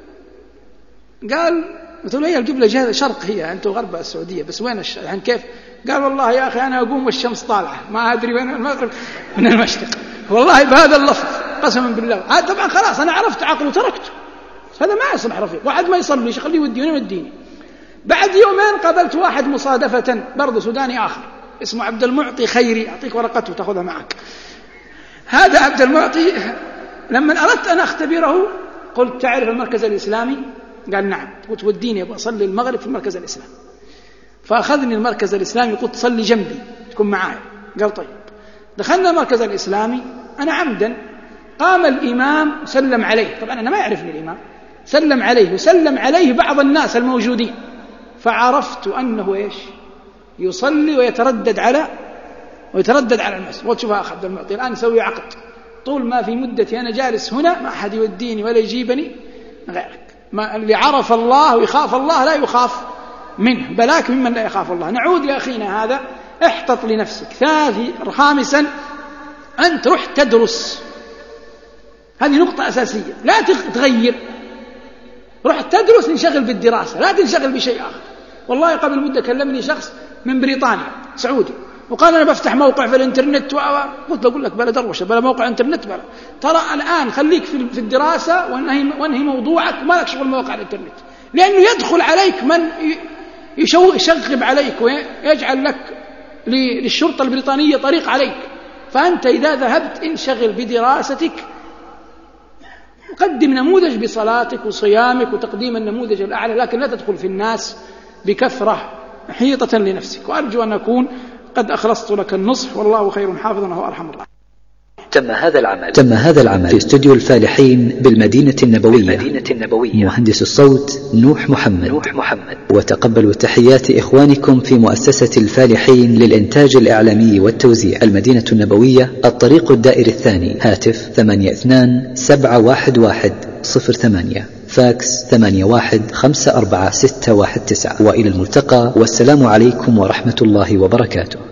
قلت له هي القبلة جهة شرق، هي أنتم غرب السعودية، بس وين الحين كيف؟ قال والله يا أخي أنا أقوم والشمس طالعة، ما أدري وين المغرب من المشرق، والله بهذا اللفظ قسما بالله. طبعا خلاص أنا عرفت عقل وتركته، هذا ما يصلح رفيق. واحد ما يصلي يخليه يوديني ويديني. بعد يومين قابلت واحد مصادفة برضه سوداني آخر اسمه عبد المعطي خيري، أعطيك ورقته تأخذها معك. هذا عبد المعطي لما أردت أن أختبره قلت تعرف المركز الإسلامي؟ قال نعم. قلت وديني أبغى أصلي المغرب في المركز الإسلامي. فأخذني المركز الإسلامي، قلت صلي جنبي تكون معاي. قال طيب. دخلنا المركز الإسلامي، أنا عمدا قام الإمام سلم عليه، طبعا أنا ما يعرفني الإمام، سلم عليه وسلم عليه بعض الناس الموجودين، فعرفت أنه إيش يصلي ويتردد على المسجد. قلت شوف أخ عبد المعطي الآن يسوي عقد، طول ما في مدتي أنا جالس هنا ما أحد يوديني ولا يجيبني غيرك. ما اللي عرف الله ويخاف الله لا يخاف منه، بلاك ممن لا يخاف الله. نعود يا أخينا هذا، احتط لنفسك. خامسا أن تروح تدرس، هذه نقطة أساسية، لا تغير. روح تدرس، انشغل بالدراسة، لا تنشغل بشيء آخر. والله قبل مدة كلمني شخص من بريطانيا سعودي وقال أنا بفتح موقع في الإنترنت قلت له أقول لك بلا دروشة بلا موقع إنترنت بلا، ترى الآن خليك في الدراسة وانهي موضوعك وما لك شغل مواقع الإنترنت، لأنه يدخل عليك من يشغب عليك ويجعل لك للشرطة البريطانية طريق عليك. فأنت إذا ذهبت انشغل بدراستك، قدم نموذج بصلاتك وصيامك وتقديم النموذج الأعلى، لكن لا تدخل في الناس بكثرة حيطة لنفسك. وأرجو أن أكون قد أخلصت لك النصح، والله خير حافظا وهو أرحم الراحمين. تم هذا العمل في استوديو الفالحين بالمدينة النبوية. مهندس الصوت نوح محمد. وتقبلوا تحيات إخوانكم في مؤسسة الفالحين للإنتاج الإعلامي والتوزيع، المدينة النبوية، الطريق الدائري الثاني، هاتف 82-711-08، فاكس 81-54-619. وإلى الملتقى، والسلام عليكم ورحمة الله وبركاته.